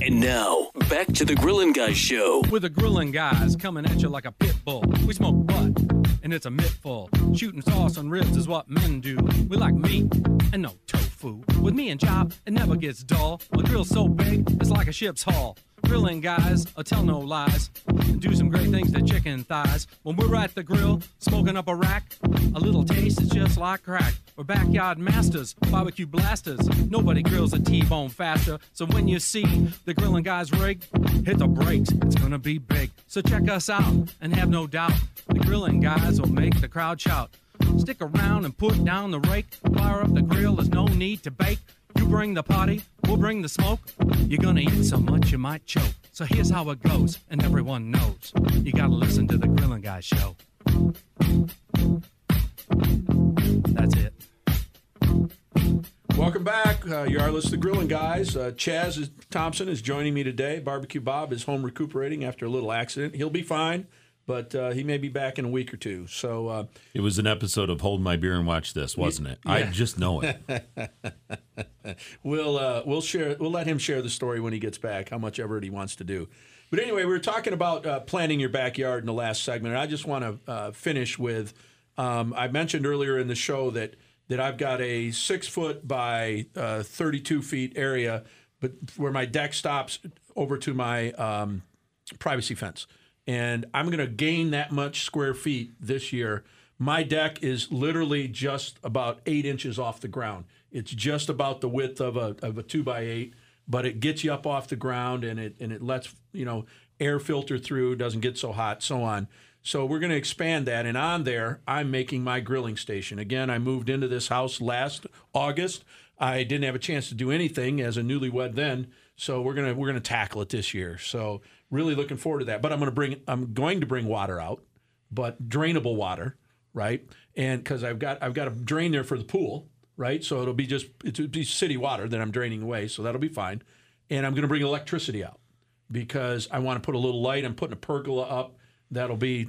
And now, back to the Grillin' Guys show. With the Grillin' Guys coming at you like a pit bull. We smoke butt, and it's a mittful. Shooting sauce on ribs is what men do. We like meat and no tofu. With me and Chop, it never gets dull. My grill's so big, it's like a ship's hull. Grilling guys, tell no lies, and do some great things to chicken thighs. When we're at the grill, smoking up a rack, a little taste is just like crack. We're backyard masters, barbecue blasters. Nobody grills a T-bone faster. So when you see the Grilling Guys rig, hit the brakes, it's gonna be big. So check us out, and have no doubt, the Grilling Guys will make the crowd shout. Stick around and put down the rake. Fire up the grill, there's no need to bake. You bring the party, we'll bring the smoke. You're gonna eat so much you might choke. So here's how it goes, and everyone knows. You gotta listen to the Grillin' Guys show. That's it. Welcome back. You are listening to Grillin' Guys. Chaz Thompson is joining me today. Barbecue Bob is home recuperating after a little accident. He'll be fine, but he may be back in a week or two. So it was an episode of Hold My Beer and Watch This, wasn't it? Yeah. I just know it. We'll let him share the story when he gets back, how much ever he wants to do. But anyway, we were talking about planning your backyard in the last segment, and I just want to finish with I mentioned earlier in the show that I've got a 6-foot by 32 feet area, but where my deck stops over to my privacy fence. And I'm going to gain that much square feet this year. My deck is literally just about 8 inches off the ground. It's just about the width of a 2x8, but it gets you up off the ground and it lets air filter through, doesn't get so hot, so on. So we're going to expand that, and on there, I'm making my grilling station. Again, I moved into this house last August. I didn't have a chance to do anything as a newlywed then, so we're gonna tackle it this year. So really looking forward to that. But I'm going to bring water out, but drainable water, right? And because I've got a drain there for the pool, right? So it'll be city water that I'm draining away, so that'll be fine. And I'm going to bring electricity out because I want to put a little light. I'm putting a pergola up. That'll be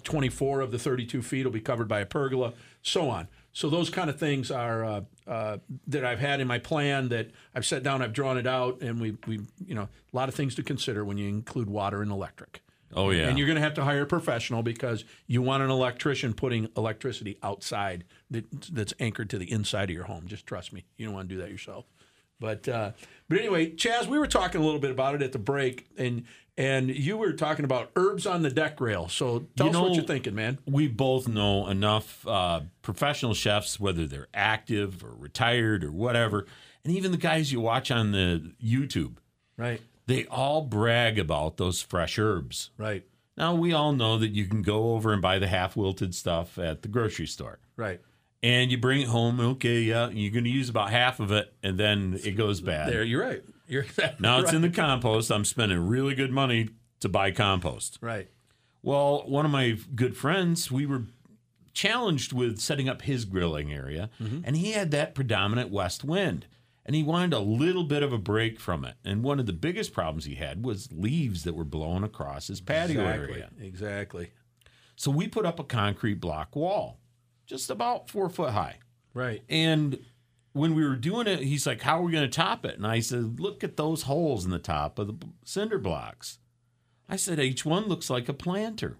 24 of the 32 feet will be covered by a pergola, so on. So those kind of things are that I've had in my plan that I've sat down, I've drawn it out, and we a lot of things to consider when you include water and electric. Oh, yeah. And you're going to have to hire a professional because you want an electrician putting electricity outside that's anchored to the inside of your home. Just trust me. You don't want to do that yourself. But anyway, Chaz, we were talking a little bit about it at the break, and you were talking about herbs on the deck rail. So tell us what you're thinking, man. We both know enough professional chefs, whether they're active or retired or whatever, and even the guys you watch on the YouTube. Right. They all brag about those fresh herbs. Right. Now, we all know that you can go over and buy the half-wilted stuff at the grocery store. Right. And you bring it home, okay, yeah, you're going to use about half of it, and then it goes bad. There, you're right. Now it's in the compost. I'm spending really good money to buy compost. Right. Well, one of my good friends, we were challenged with setting up his grilling area, and he had that predominant west wind, and he wanted a little bit of a break from it. And one of the biggest problems he had was leaves that were blowing across his patio area. Exactly. So we put up a concrete block wall, just about 4 foot high. Right. And when we were doing it, he's like, how are we going to top it? And I said, look at those holes in the top of the cinder blocks. I said, each one looks like a planter.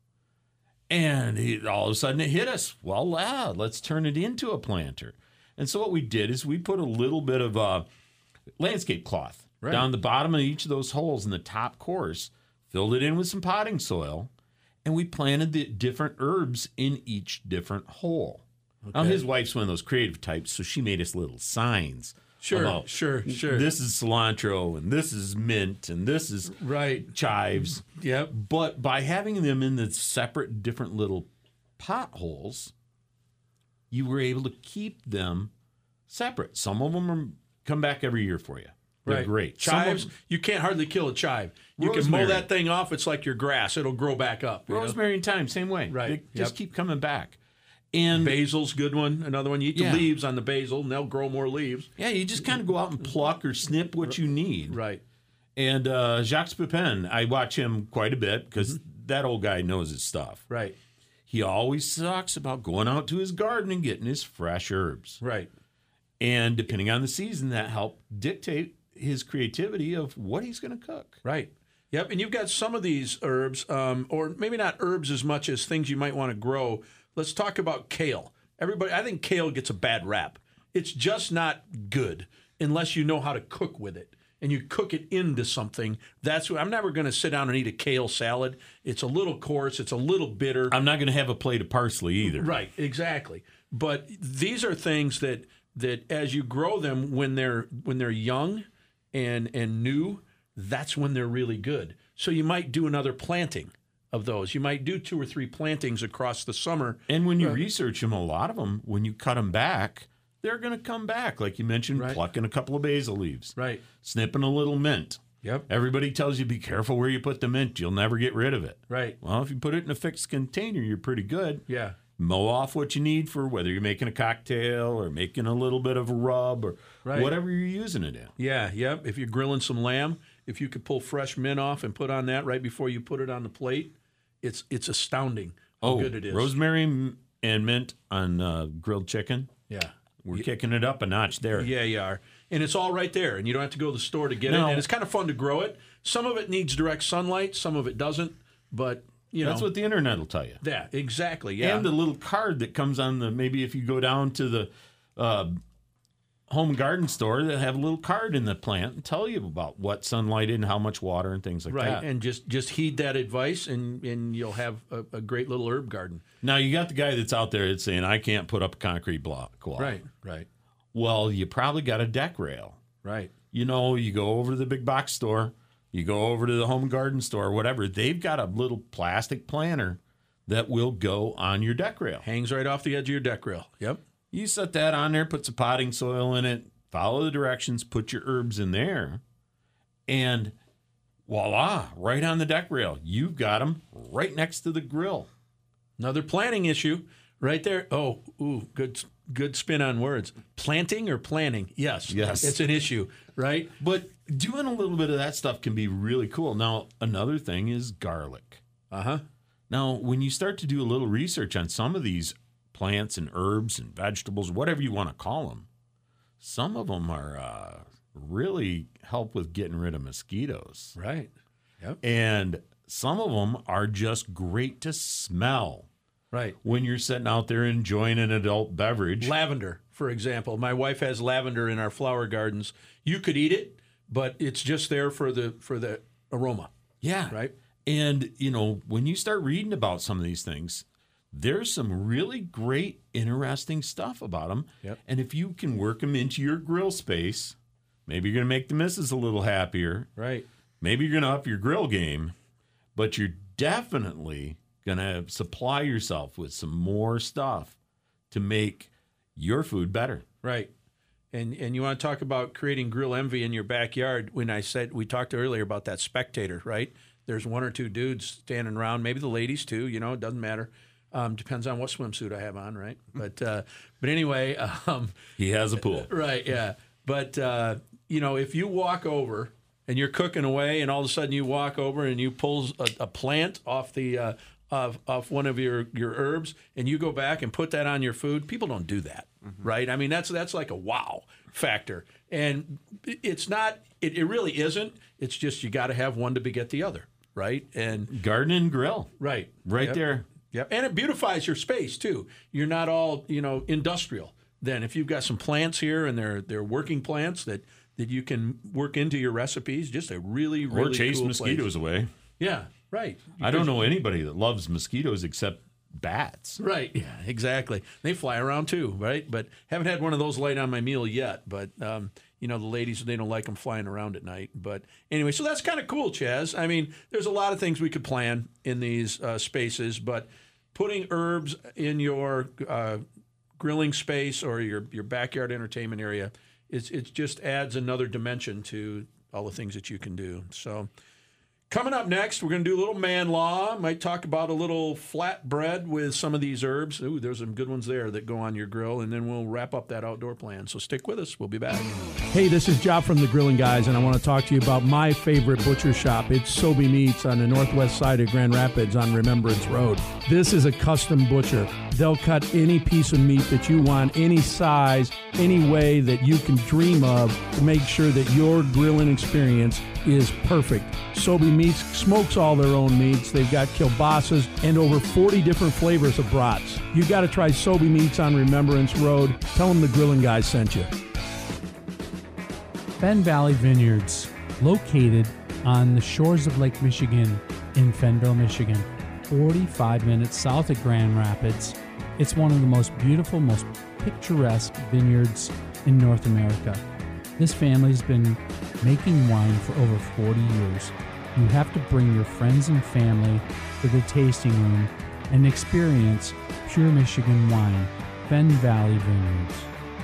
And all of a sudden it hit us. Well, let's turn it into a planter. And so what we did is we put a little bit of landscape cloth down the bottom of each of those holes in the top course, filled it in with some potting soil, and we planted the different herbs in each different hole. Okay. Now, his wife's one of those creative types, so she made us little signs. Sure. This is cilantro, and this is mint, and this is chives. Yep. But by having them in the separate, different little potholes, you were able to keep them separate. Some of them come back every year for you. They're great. Chives, you can't hardly kill a chive. You can mow that thing off. It's like your grass. It'll grow back up. Rosemary and thyme, same way. Right. They just keep coming back. And basil's good one. Another one. You eat the leaves on the basil, and they'll grow more leaves. Yeah, you just kind of go out and pluck or snip what you need. Right. And Jacques Pepin, I watch him quite a bit because that old guy knows his stuff. Right. He always talks about going out to his garden and getting his fresh herbs. Right. And depending on the season, that helped dictate his creativity of what he's going to cook. Right. Yep. And you've got some of these herbs, or maybe not herbs as much as things you might want to grow. Let's talk about kale. I think kale gets a bad rap. It's just not good unless you know how to cook with it and you cook it into something. I'm never going to sit down and eat a kale salad. It's a little coarse. It's a little bitter. I'm not going to have a plate of parsley either. Right. Exactly. But these are things that as you grow them when they're young and new, that's when they're really good. So you might do another planting of those. You might do 2 or 3 plantings across the summer. And when you research them, a lot of them, when you cut them back, they're going to come back. Like you mentioned, plucking a couple of basil leaves. Right. Snipping a little mint. Yep. Everybody tells you, be careful where you put the mint. You'll never get rid of it. Right. Well, if you put it in a fixed container, you're pretty good. Yeah. Mow off what you need for whether you're making a cocktail or making a little bit of a rub or whatever you're using it in. Yeah, yep. If you're grilling some lamb, if you could pull fresh mint off and put on that right before you put it on the plate, it's astounding how good it is. Rosemary and mint on grilled chicken. Yeah. We're kicking it up a notch there. Yeah, you are. And it's all right there, and you don't have to go to the store to get it. And it's kind of fun to grow it. Some of it needs direct sunlight, some of it doesn't, but that's what the internet will tell you. Yeah, exactly. Yeah. And the little card that comes on maybe if you go down to the home and garden store, they'll have a little card in the plant and tell you about what sunlight and how much water and things like that. Right, and just heed that advice, and you'll have a great little herb garden. Now, you got the guy that's out there that's saying, I can't put up a concrete block wall. Right. Well, you probably got a deck rail. Right. You go over to the big box store, you go over to the home and garden store, whatever. They've got a little plastic planter that will go on your deck rail. Hangs right off the edge of your deck rail. Yep. You set that on there, put some potting soil in it, follow the directions, put your herbs in there, and voila, right on the deck rail. You've got them right next to the grill. Another planting issue right there. Oh, good spin on words. Planting or planning? Yes. It's an issue, right? But doing a little bit of that stuff can be really cool. Now, another thing is garlic. Uh-huh. Now, when you start to do a little research on some of these plants and herbs and vegetables, whatever you want to call them, some of them are really help with getting rid of mosquitoes. Right. Yep. And some of them are just great to smell. Right. When you're sitting out there enjoying an adult beverage. Lavender, for example. My wife has lavender in our flower gardens. You could eat it, but it's just there for the aroma. Yeah. Right. And, when you start reading about some of these things, there's some really great, interesting stuff about them. Yep. And if you can work them into your grill space, maybe you're going to make the missus a little happier. Right. Maybe you're going to up your grill game, but you're definitely going to supply yourself with some more stuff to make your food better. Right. And you want to talk about creating grill envy in your backyard. When we talked earlier about that spectator, right? There's 1 or 2 dudes standing around, maybe the ladies too, it doesn't matter. Depends on what swimsuit I have on, right? But anyway. He has a pool. Right, yeah. But, if you walk over and you're cooking away and all of a sudden you walk over and you pull a plant off the off one of your herbs and you go back and put that on your food, people don't do that, right? I mean, that's like a wow factor. And it's not, it really isn't. It's just you got to have one to beget the other, right? And garden and grill. Right. Right there. Yep. And it beautifies your space too. You're not all, industrial. Then if you've got some plants here and they're working plants that you can work into your recipes, just a really, really or chase cool mosquitoes place. away. Yeah, right. I don't know anybody that loves mosquitoes except bats. Right. Yeah, exactly. They fly around too, right? But haven't had one of those light on my meal yet. But the ladies, they don't like them flying around at night. But anyway, so that's kind of cool, Chaz. I mean, there's a lot of things we could plan in these spaces, but putting herbs in your grilling space or your backyard entertainment area, it just adds another dimension to all the things that you can do. So coming up next, we're going to do a little man law. Might talk about a little flatbread with some of these herbs. Ooh, there's some good ones there that go on your grill. And then we'll wrap up that outdoor plan. So stick with us. We'll be back. Hey, this is Job from the Grilling Guys, and I want to talk to you about my favorite butcher shop. It's Sobey Meats on the northwest side of Grand Rapids on Remembrance Road. This is a custom butcher. They'll cut any piece of meat that you want, any size, any way that you can dream of to make sure that your grilling experience is perfect. Sobe Meats smokes all their own meats. They've got kielbasa's and over 40 different flavors of brats. You got to try Sobe Meats on Remembrance Road. Tell them the Grilling Guy sent you. Fenn Valley Vineyards, located on the shores of Lake Michigan in Fennville, Michigan, 45 minutes south of Grand Rapids. It's one of the most beautiful, most picturesque vineyards in North America. This family's been making wine for over 40 years. You have to bring your friends and family to the tasting room and experience pure Michigan wine. Fenn Valley Vineyards.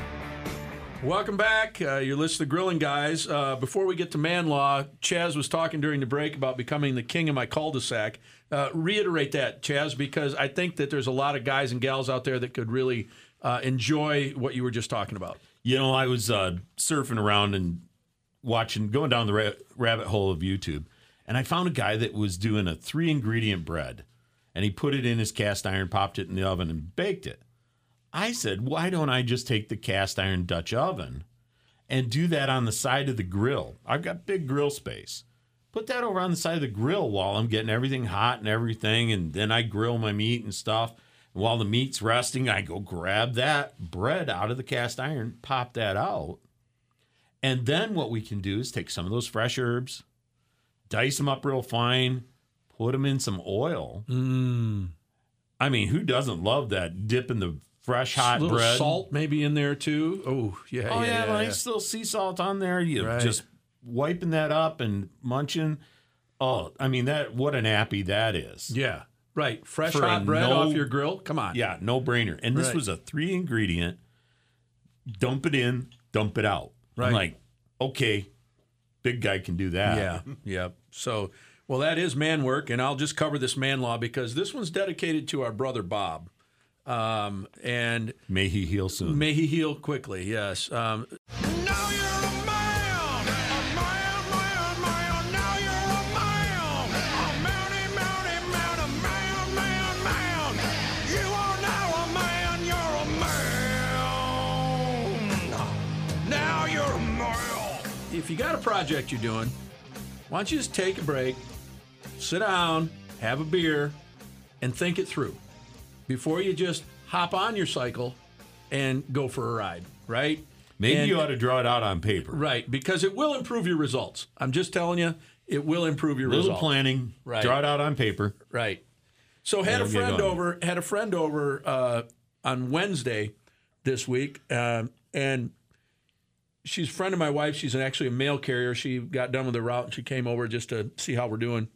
Welcome back. You're listening to Grilling Guys. Before we get to man law, Chaz was talking during the break about becoming the king of my cul-de-sac. Reiterate that, Chaz, because I think that there's a lot of guys and gals out there that could really enjoy what you were just talking about. You know, I was surfing around and going down the rabbit hole of YouTube, and I found a guy that was doing a 3-ingredient bread, and he put it in his cast iron, popped it in the oven, and baked it. I said, why don't I just take the cast iron Dutch oven and do that on the side of the grill? I've got big grill space. Put that over on the side of the grill while I'm getting everything hot and everything, and then I grill my meat and stuff. And while the meat's resting, I go grab that bread out of the cast iron, pop that out. And then what we can do is take some of those fresh herbs, dice them up real fine, put them in some oil. I mean, who doesn't love that? Dip in the fresh hot little bread. Salt maybe in there too. Oh yeah. Nice little sea salt on there. You just wiping that up and munching. Oh, I mean what an appy that is. Yeah, right. Fresh hot bread off your grill. Come on. Yeah, no brainer. And this was a 3-ingredient. Dump it in, dump it out. Right. I'm like, okay, big guy can do that. Yeah. Yeah. So, well, that is man work, and I'll just cover this man law because this one's dedicated to our brother Bob. And may he heal soon. May he heal quickly, yes. Now you're a man, now you're a man, a man. You are now a man, you're a man. Now you're a man. If you got a project you're doing, why don't you just take a break, sit down, have a beer, and think it through before you just hop on your cycle and go for a ride, right? Maybe you ought to draw it out on paper. Right, because it will improve your results. I'm just telling you, it will improve your results. Little planning, right. Draw it out on paper. Right. So had a friend over on Wednesday this week, and she's a friend of my wife. She's actually a mail carrier. She got done with her route, and she came over just to see how we're doing.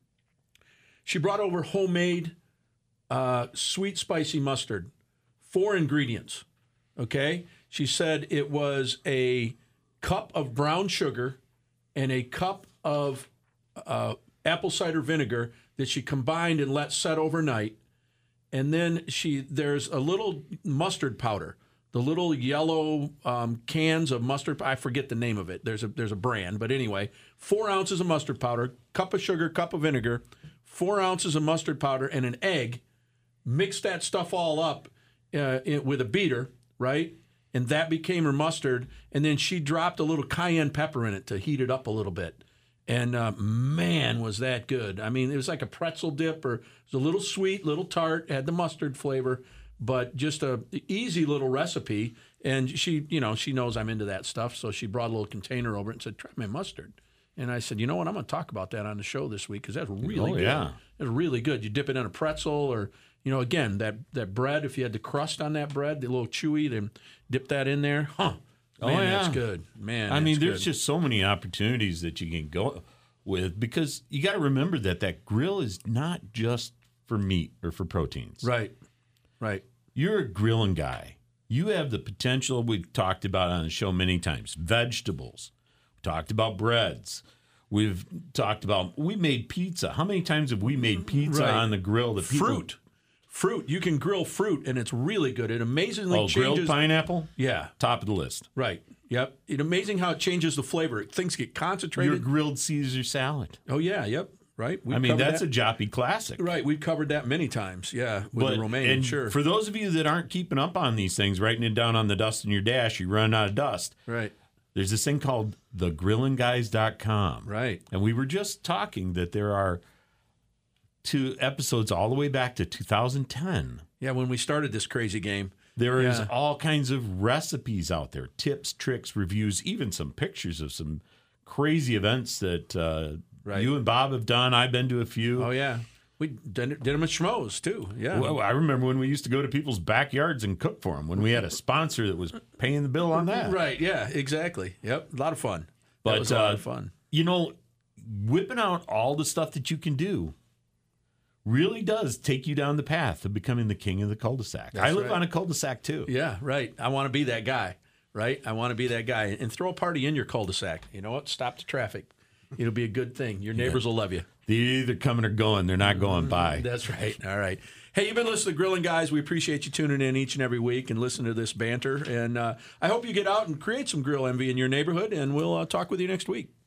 She brought over homemade sweet spicy mustard, 4 ingredients, okay? She said it was a cup of brown sugar and a cup of apple cider vinegar that she combined and let set overnight. And then there's a little mustard powder, the little yellow cans of mustard. I forget the name of it. There's a brand, but anyway, 4 ounces of mustard powder, cup of sugar, cup of vinegar, 4 ounces of mustard powder, and an egg. Mix that stuff all up with a beater, right? And that became her mustard. And then she dropped a little cayenne pepper in it to heat it up a little bit. And man, was that good. I mean, it was like a pretzel dip, or it was a little sweet, little tart, had the mustard flavor, but just a easy little recipe. And she knows I'm into that stuff. So she brought a little container over and said, try my mustard. And I said, you know what? I'm going to talk about that on the show this week because that's really good. Yeah. It's really good. You dip it in a pretzel or, again, that bread, if you had the crust on that bread, the little chewy, then dip that in there. Man, that's good. Man, I mean, there's just so many opportunities that you can go with because you got to remember that grill is not just for meat or for proteins. Right. You're a grilling guy. You have the potential we've talked about on the show many times. Vegetables. We talked about breads. We made pizza. How many times have we made pizza on the grill? Fruit. You can grill fruit, and it's really good. It amazingly changes. Grilled pineapple? Yeah. Top of the list. Right. Yep. It's amazing how it changes the flavor. Things get concentrated. Your grilled Caesar salad. Oh, yeah. Yep. right? I mean, that's a Joppy classic. Right, we've covered that many times, with the Romaine, and sure. For those of you that aren't keeping up on these things, writing it down on the dust in your dash, you run out of dust. Right. There's this thing called thegrillandguys.com. Right. And we were just talking that there are 2 episodes all the way back to 2010. Yeah, when we started this crazy game. There is all kinds of recipes out there, tips, tricks, reviews, even some pictures of some crazy events that you and Bob have done. I've been to a few. Oh, yeah. We did them at Schmoes, too. Yeah. Well, I remember when we used to go to people's backyards and cook for them, when we had a sponsor that was paying the bill on that. Right, yeah, exactly. Yep, a lot of fun. But, that was a lot of fun. You know, whipping out all the stuff that you can do really does take you down the path of becoming the king of the cul-de-sac. I live on a cul-de-sac, too. Yeah, right. I want to be that guy, right? I want to be that guy. And throw a party in your cul-de-sac. You know what? Stop the traffic. It'll be a good thing. Your neighbors will love you. They're either coming or going. They're not going by. That's right. All right. Hey, you've been listening to Grilling Guys. We appreciate you tuning in each and every week and listening to this banter. And I hope you get out and create some grill envy in your neighborhood, and we'll talk with you next week.